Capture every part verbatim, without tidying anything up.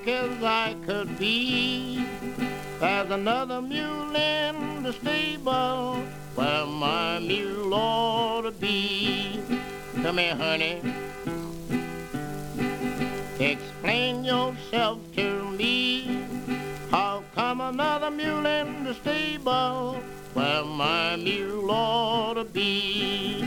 drunk as I could be. There's another mule in the stable where my mule ought to be. Come here, honey. Explain yourself to me. How come another mule in the stable where my mule ought to be?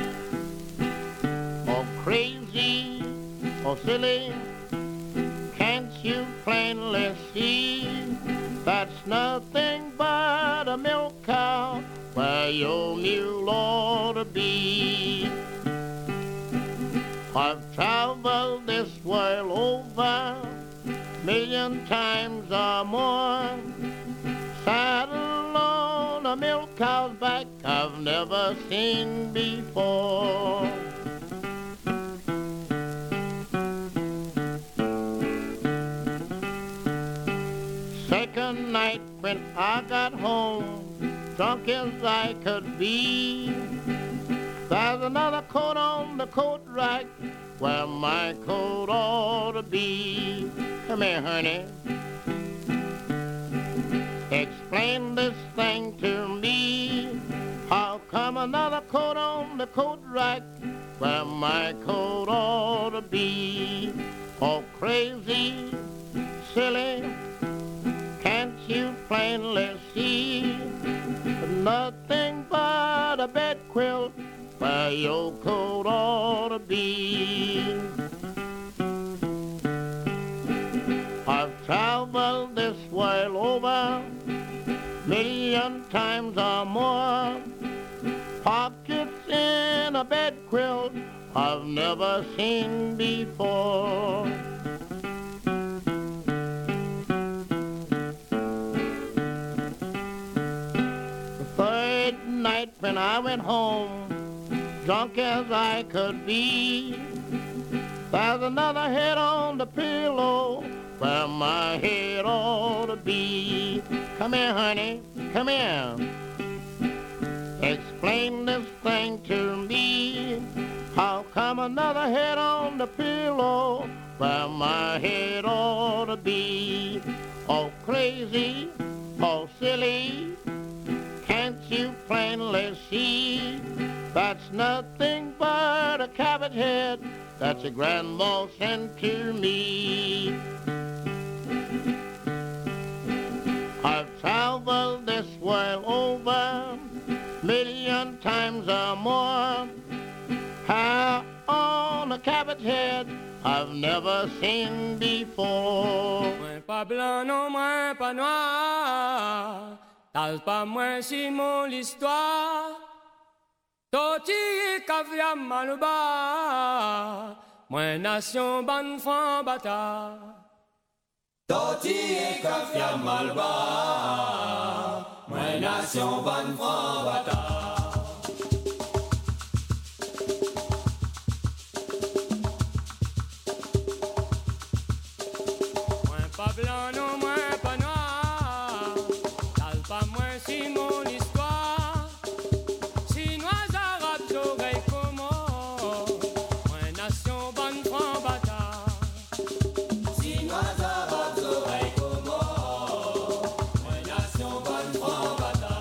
Oh, crazy, oh, silly, can't you plainly see? That's nothing but a milk cow where your mule ought to be. I've traveled this world over million times or more. Saddle on a milk cow's back I've never seen before. Second night when I got home, drunk as I could be, there's another coat on the coat rack where my coat ought to be. Come here, honey. Explain this thing to me. How come another coat on the coat rack where my coat ought to be? Oh, crazy, silly, can't you plainly see? Nothing but a bed quilt where your coat ought to be. I've traveled this world over million times or more. Pockets in a bed quilt I've never seen before. The third night when I went home, drunk as I could be, there's another head on the pillow where my head ought to be. Come here, honey, come here. Explain this thing to me. How come another head on the pillow where my head ought to be? Oh, crazy, oh, silly, can't you plainly see? That's nothing but a cabbage head that your grandma sent to me. I've traveled this world over million times or more. How on a cabbage head I've never seen before. Moins pas blanc, non, moins pas noir. T'as pas moins si mon l'histoire. Tortille caviar malouba, moi nation ban franc bata. Tortille caviar malouba, moi nation ban franc bata. Moins pas blanc, non, moins pas noir. T'as pas moins si mon histoire. Chinois, arabes, oreilles comme moi nation bonne franc bata. Chinois, arabes, oreilles comme moi nation bonne franc bata.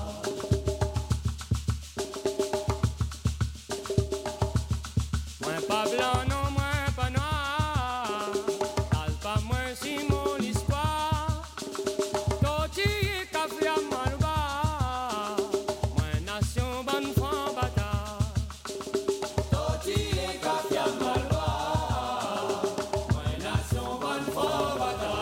Moins pas blanc, non, moins pas noir. T'as pas moins si mon histoire. Tortille, café à malouba. Moins nation bonne franc bata. Tortille, café à malouba. Moi nation bonne franc bata.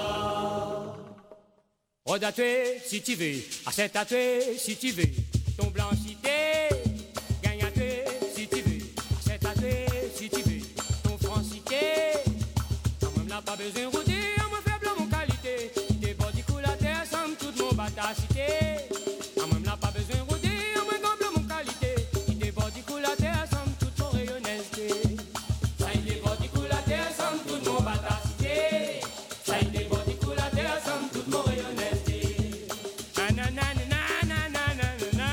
Rode à tuer si tu veux. Achète à tuer si tu veux. Ton blanchité. Gagne à tuer si tu veux. Achète à tuer si tu veux. Ton francité. Quand même n'a pas besoin de rouler. On me fait blanc mon qualité. T'es body cool à terre. Somme toute mon batacité. Quand même n'a pas besoin de rouler. On me fait blanc mon qualité. T'es body cool à terre. Somme toute mon rayonnesté. Ça y est, body cool à terre, somme toute mon batacité. Ça y est, body cool à terre, somme toute mon rayonnesté. Na na na na na na na na na.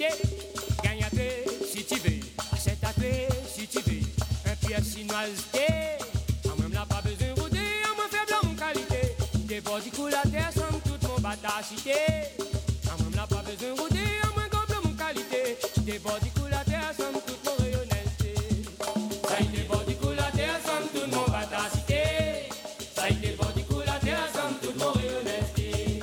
francité. Gagne à toi si tu veux, achète à toi si tu veux. Un pièce chinoisité. En même là, pas besoin de rouler, en moins faible en qualité. Des bordis coulent à terre, sans tout mon batacité. En même là, pas besoin de rouler, en moins gobe mon qualité. Des bordis coulent à terre, sans tout mon rayonnalité. Ça y est, des bordis coulent à terre, sans tout mon batacité. Ça y est, des bordis coulent à terre, sans tout mon rayonnalité.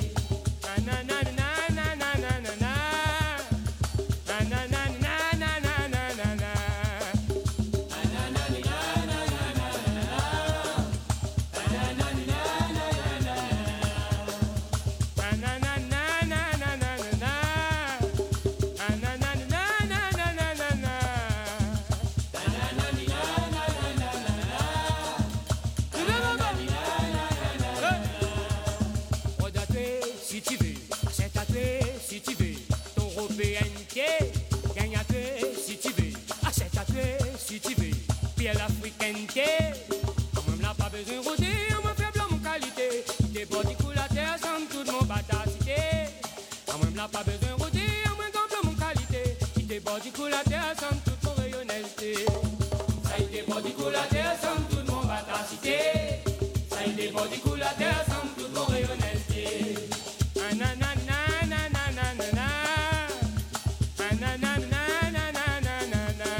Si tu veux, achète à toi si tu veux, ton européenneté, gagne à toi si tu veux, achète à toi si tu veux, puis à l'africainité, en même là pas besoin de rouler, en moins faible en qualité, des bordis coulent à terre sans toute mon batacité, en même là pas besoin de rouler, en moins gobe mon qualité, des bordis coulent à terre sans toute mon rayonnalité, ça y est, des bordis coulent à terre sans toute mon batacité, ça y est, des bordis coulent à terre sans toute mon rayonnalité. Na na na na na na na na na na na na na na na na.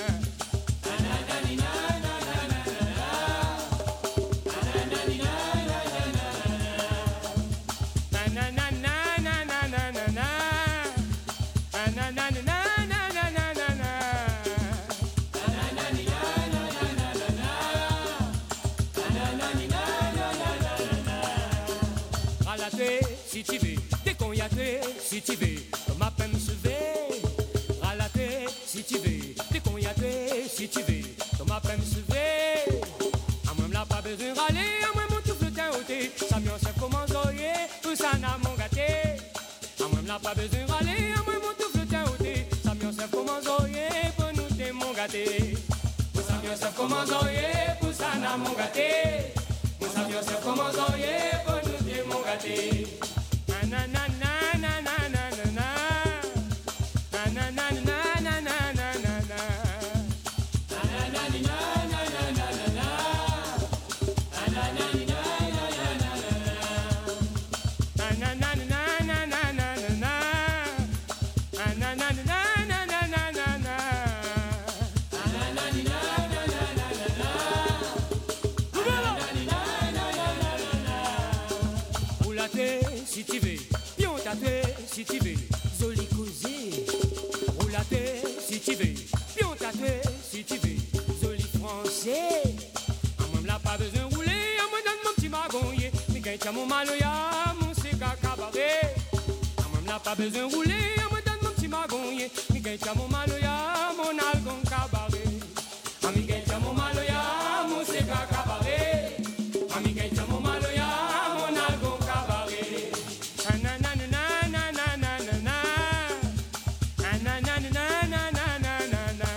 Si tu veux, t'es con y'a si tu veux, ma peine me sauver. Ralater, si tu veux, t'es con y'a si tu veux, ma peine me sauver. À moi là pas besoin de râler, à moi mon tout flottin ôté. Ça m'y en sait comment zoyer, tout ça n'a mon gâté. À moi là pas besoin de râler, à moi mon tout flottin ôté. Ça m'y en sait comment zoyer, pour nous t'es mon gâté. Ça m'y en sait comment zoyer, pour ça n'a mon gâté. Ça m'y en sait comment zoyer, pour nous t'es mon gâté. Na na na na na na na na na na na na na na na na na. Si tu veux, pion tatoué, si tu veux, joli causé. Roule la tête, si tu veux, pion tatoué, si tu veux, joli français. En même là, pas besoin de rouler, en me donne mon petit magonnier. Mais quand mon maloya, mon séca cabaret. En même là, pas besoin de rouler, en me donne mon petit magonnier. Mais quand mon maloya, mon algon cabaret. Ami quand mon maloya, mon séca cabaret. Ami quand mon maloya, mon algon cabaret. Na na na na na na na na na na na na na na na na na.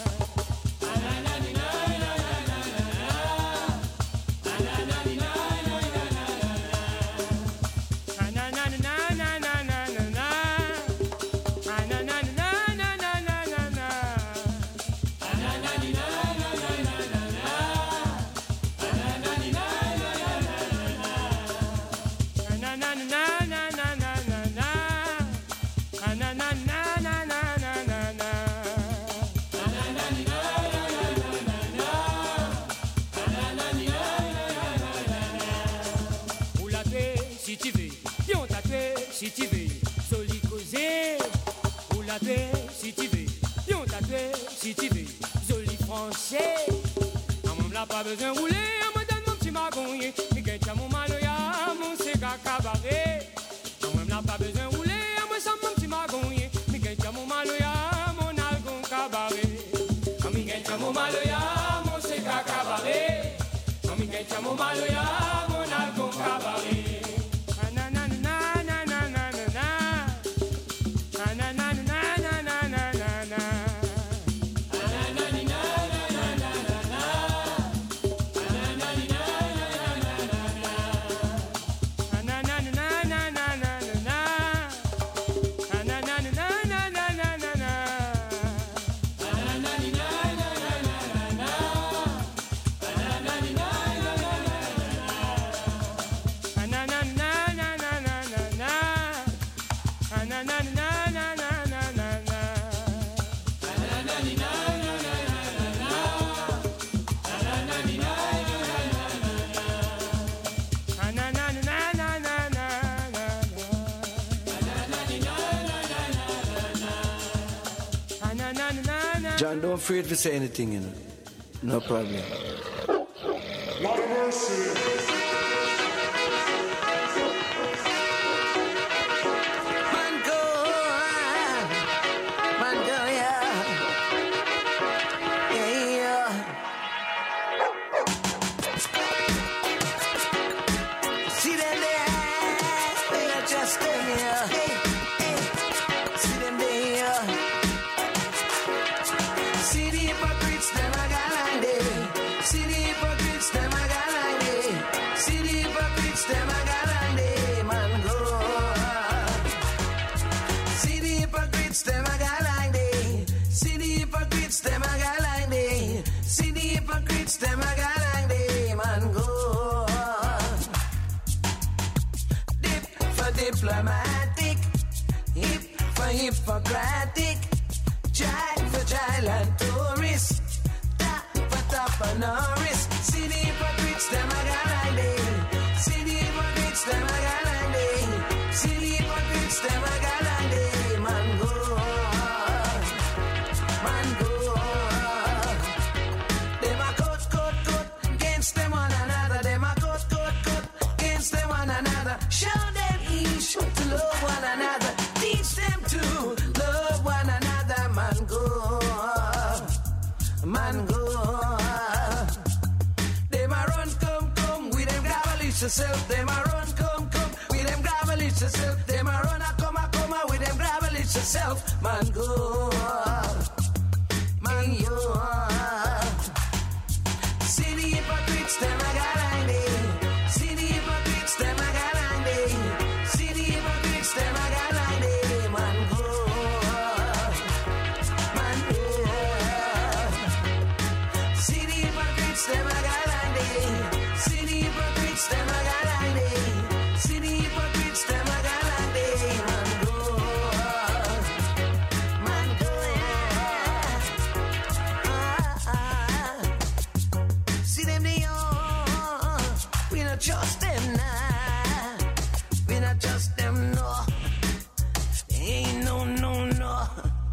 Si tu veux, pion tatoué, si tu veux, soli causé. Ou la paix, si tu veux, pion tatoué, si tu veux, joli français. En même là, pas besoin de rouler, on me donne mon petit magonnier. Mais quand mon maloya, mon séga cabaret. En même là, pas besoin de rouler, on me sent mon petit magonnier. Mais quand mon maloya, mon algon cabaret. Mais quand mon maloya, mon séga cabaret. Mais quand mon maloya, mon algon cabaret. John, don't afraid to say anything, you know. No problem. Lord of mercy. Them a got like them and go dip for diplomatic, hip for Hippocratic, child for child and tourist, top for top and Norris. See the hypocrites, them a got like them. See the hypocrites, them a got like them. See the hypocrites, them a got like them and go, man go. Them one another, them a cut, cut, cut against them one another. Show them each to love one another. Teach them to love one another. Man go, man go. Them a run, come, come with them gravelish yourself. Them a run, come, come with them gravelish yourself. Them a run, a come, a come with them gravelish yourself. Man go, man go. See the hypocrites, them a got like them. See the hypocrites, them a got like them. See the hypocrites, them a got like them. Man go, man go. See the hypocrites, them a got like them. See the hypocrites, them a got like them. See the hypocrites, them a got like them. Man go, man go. Trust them now, we not trust them no, ain't no no no.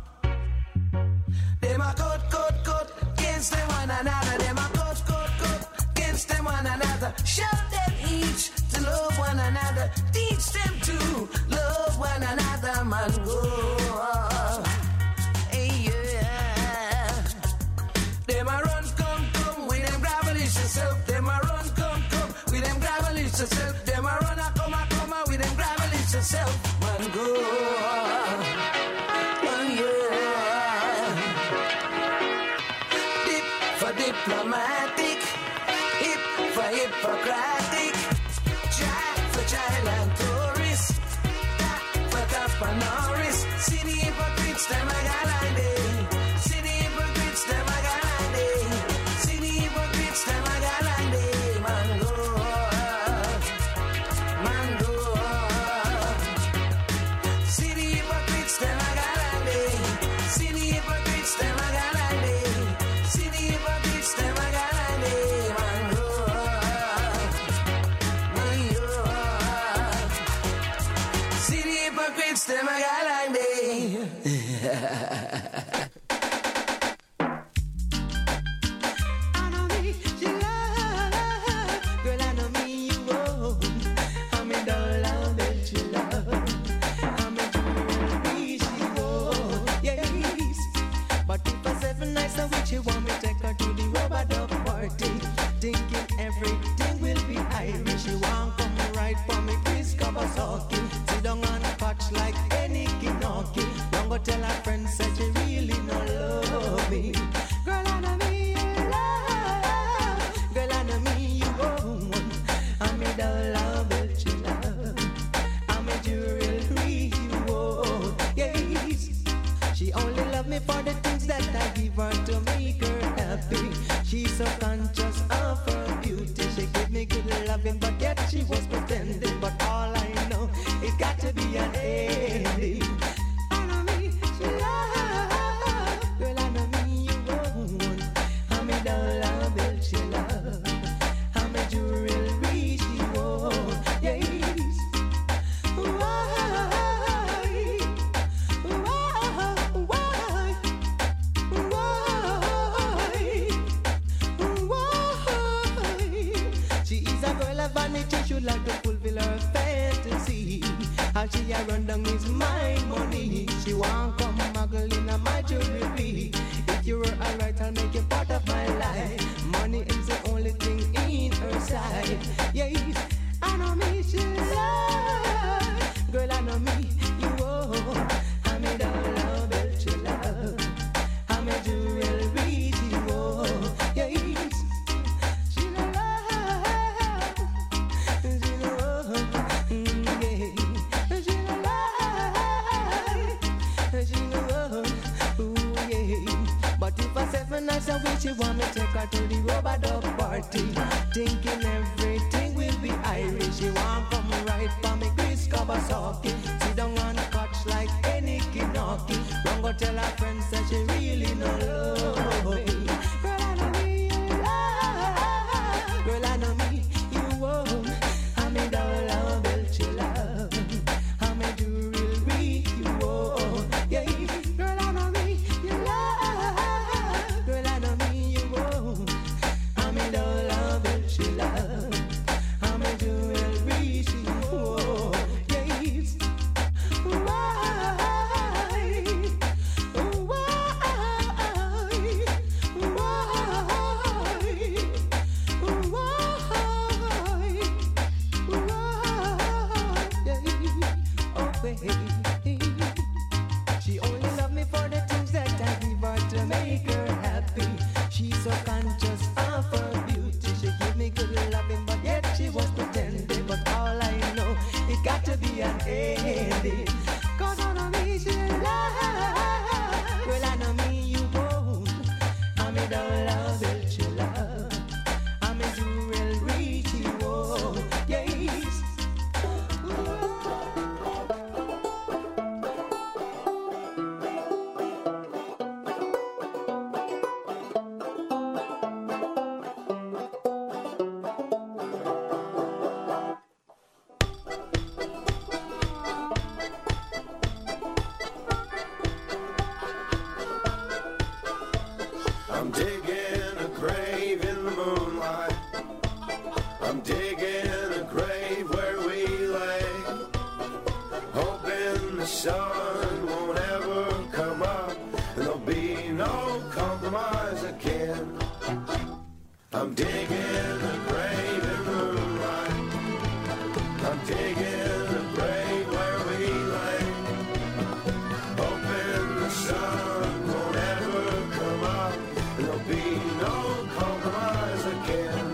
Them a cut cut cut against them one another. Them a cut cut cut against them one another. Show them each to love one another. Teach them to love one another. Man go, hey yeah. Them a run come come with them gravelish yourself. Them a run come come with them gravelish yourself. Them a run a come a come a with them gravelish yourself. Man go, man yeah. Dip for diplomatic, hip for Hippocratic, child for child and tourist, top for top and Norris. See the hypocrites, them a got like them. See the hypocrites, them a got like them. See the hypocrites, them a got like them. Man go, man go. See the hypocrites, them a got like them. See the hypocrites, them a got like them. See the hypocrites, them a got like them. Man go, man go. See the hypocrites, them a got like them. She want me take her to the rubber dub party, thinking everything will be Irish. She want come right for me, Chris Kawasaki. Sit down on a couch like any Kinoki. Don't go tell her friends that she really no love me. Girl, I know me you love. Girl, I know me you want. I'm a dollar bill she love. I'm a jewelry you want. Yes, she only love me for the things that I give her to make her happy. She's so conscious of her beauty. She gave me good loving, but yet she was pretending. But all I know, it got to be an ending. I know me, she love. Girl, I know me, you want. I'm a dollar bill, she love. I'm a jewelry, she want. Yes. Why? Why? Why? Why? party, thinking everything will be Irish. You want come right for me, Chris Kawasaki. Sit down on the couch like any Kinaki. Don't go tell her friends that she really no love me. Girl, I know me, you love. Girl, I know me, you won't. I'm in the love, built you love. I'm in the real reach, you won't. Yeah, girl, I know me, you love. Girl, I know me, you won't. I'm in the love, built you love. I'm in the real reach, you won't. Yes. Why? She only loved me for the things that I give her to make her happy. She's so conscious of her beauty. She give me good loving, but yet she was pretending. But all I know, it got to be an ending. Cause I know me, she love. Well, I know me, you won't. I'm in the love that you love. I'm in you real reach, you won't. Yes. I'm digging a grave in the moonlight. I'm digging a grave where we lay, hoping the sun won't ever come up and there'll be no compromise again. I'm digging a grave in the moonlight. I'm digging a grave where we lay, hoping the sun won't ever come up and there'll be no compromise again.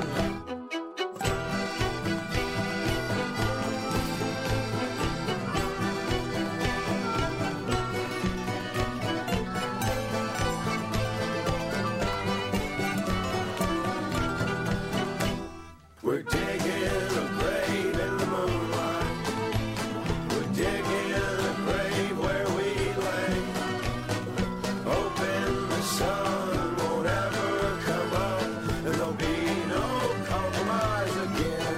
We're digging a grave in the moonlight. We're digging a grave where we lay, hoping the sun won't ever come up and there'll be no compromise again.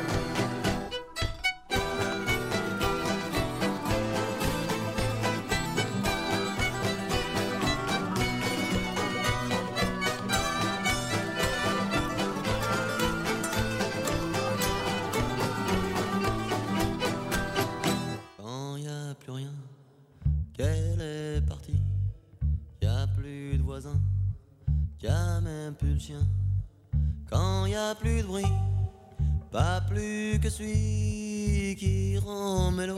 Quand y a plus rien, qu'elle est partie, y a plus de voisins, y a même plus le chien. Quand y a plus de bruit, pas plus que celui qui rend mélo.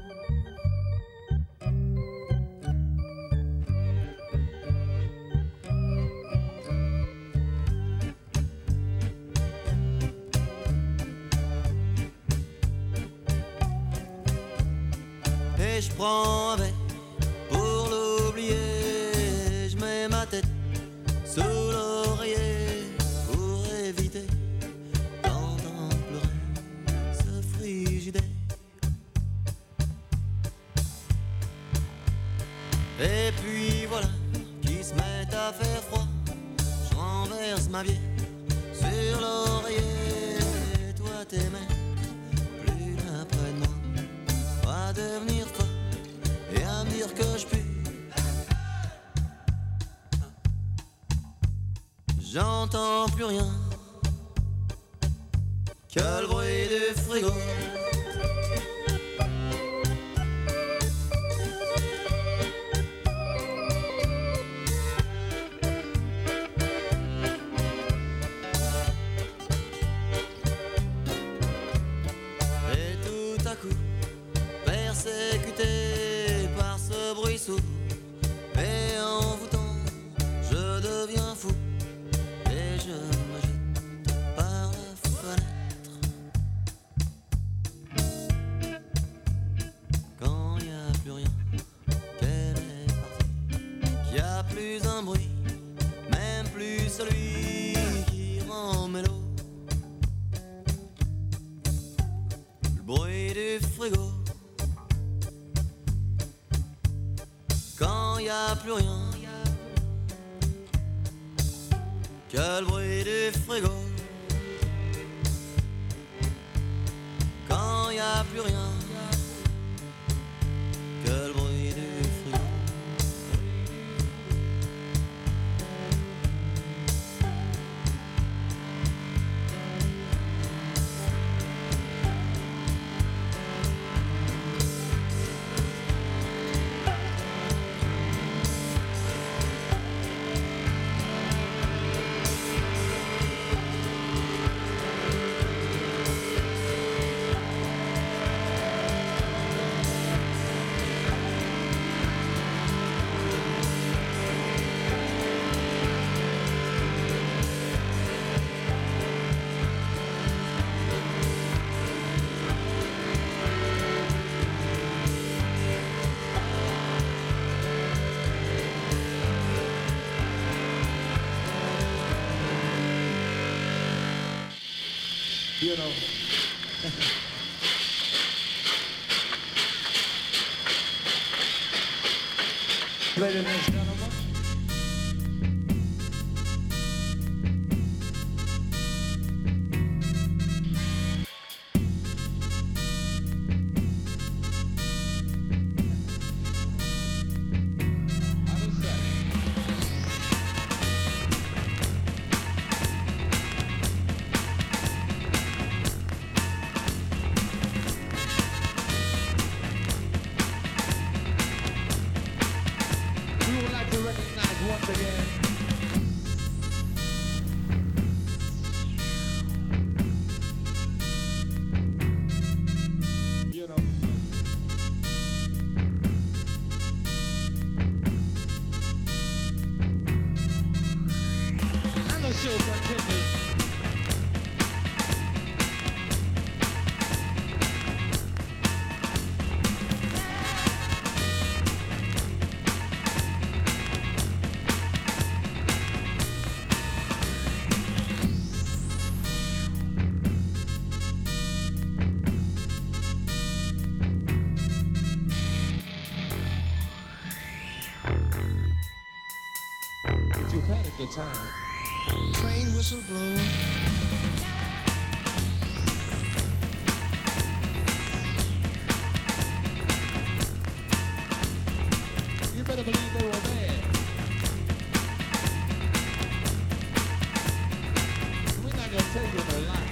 Et je prends un verre pour l'oublier. Je mets ma tête sous l'oreiller pour éviter d'entendre pleurer ce frigidaire. Et puis voilà qui se met à faire froid. Je renverse ma bière sur l'oreiller. Toi t'aimais plus d'un près de moi, à devenir folle et à me dire que je pue. J'entends plus rien que le bruit du frigo. Et tout à coup, persécuté par ce bruit sourd et envoûtant, je deviens fou et je me jette par la fenêtre. Quand y a plus rien, qu'elle est partie, qu'il y a plus un bruit, même plus celui qui rend mélo. du frigo. Quand y a plus rien que le bruit du frigo. Quand y a plus rien que le bruit du frigo. You know. Ladies and gentlemen. Good time. Train whistle blow. You better believe they were there. We're not gonna tell you no lie.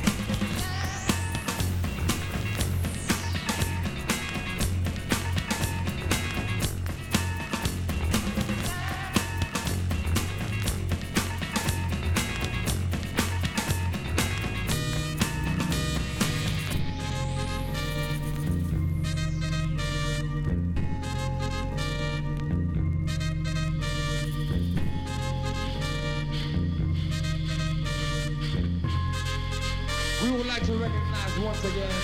We would like to recognize once again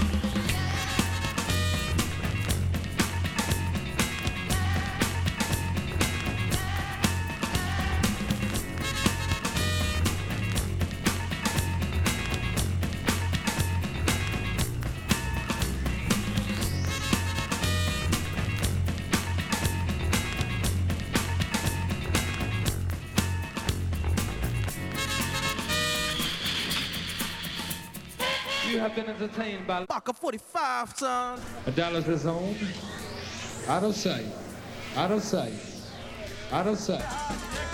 you have been entertained by Buck a forty-five, son. a Dallas is owned. Out of sight. Out of sight. Out of sight.